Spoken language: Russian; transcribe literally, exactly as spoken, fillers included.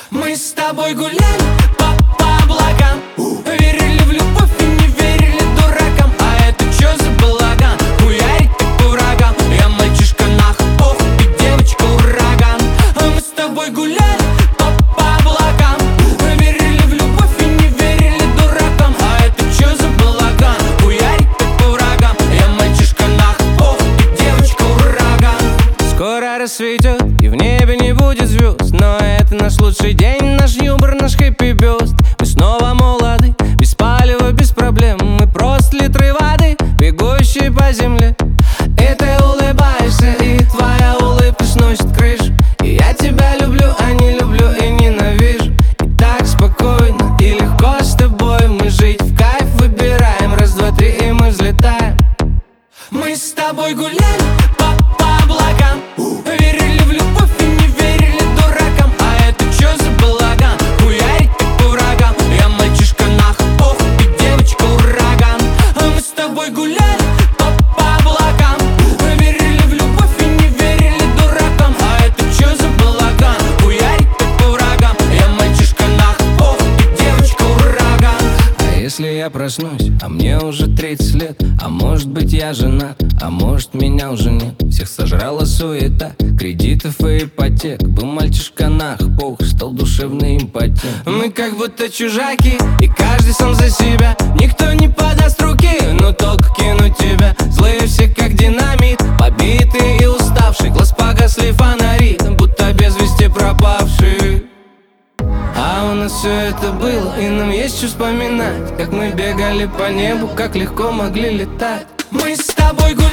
Мы с тобой гуляли по, по облакам, верили в любовь и не верили дуракам. А это чё за балаган? Хуярить как по врагам. Я мальчишка нахуй, ты девочка ураган. А мы с тобой гуляли по, по облакам, верили в любовь и не верили дуракам. А это чё за балаган? Хуярить как по врагам. Я мальчишка нахуй, ты девочка ураган. Скоро рассветет и в небе не будет звезд, но это наш лучший день, наш юмор, наш хэппи-бёст. Мы снова молоды, без палева, без проблем. Мы просто литры воды, бегущие по земле. И ты улыбаешься, и твоя улыбка сносит крышу. И я тебя люблю, а не люблю и ненавижу. И так спокойно и легко с тобой мы жить в кайф выбираем. Раз, два, три, и мы взлетаем. Мы с тобой гуляли по, по облакам, верили в любовь и не верили дуракам. А это чё за балаган? Хуярить как по врагам. Я мальчишка нахуй, ты девочка ураган. А мы с тобой гуляли по, по облакам, верили в любовь и не верили дуракам. А это чё за балаган? Хуярить как по врагам. Я мальчишка нахуй, ты девочка ураган. А если я проснусь, а мне уже тридцать лет? А может быть я женат, а может меня уже нет. Всех сожрала суета, кредитов и ипотек. Был мальчишка нахуй, стал душевный импотент. Мы как будто чужаки, и каждый сам за себя. Никто не подаст руки, но только кинуть тебя. Злые все как динамит, побитые и уставшие. Глаз погасли фонари, будто без вести пропавшие. А у нас все это было, и нам есть что вспоминать. Как мы бегали по небу, как легко могли летать. Мы с тобой гуляли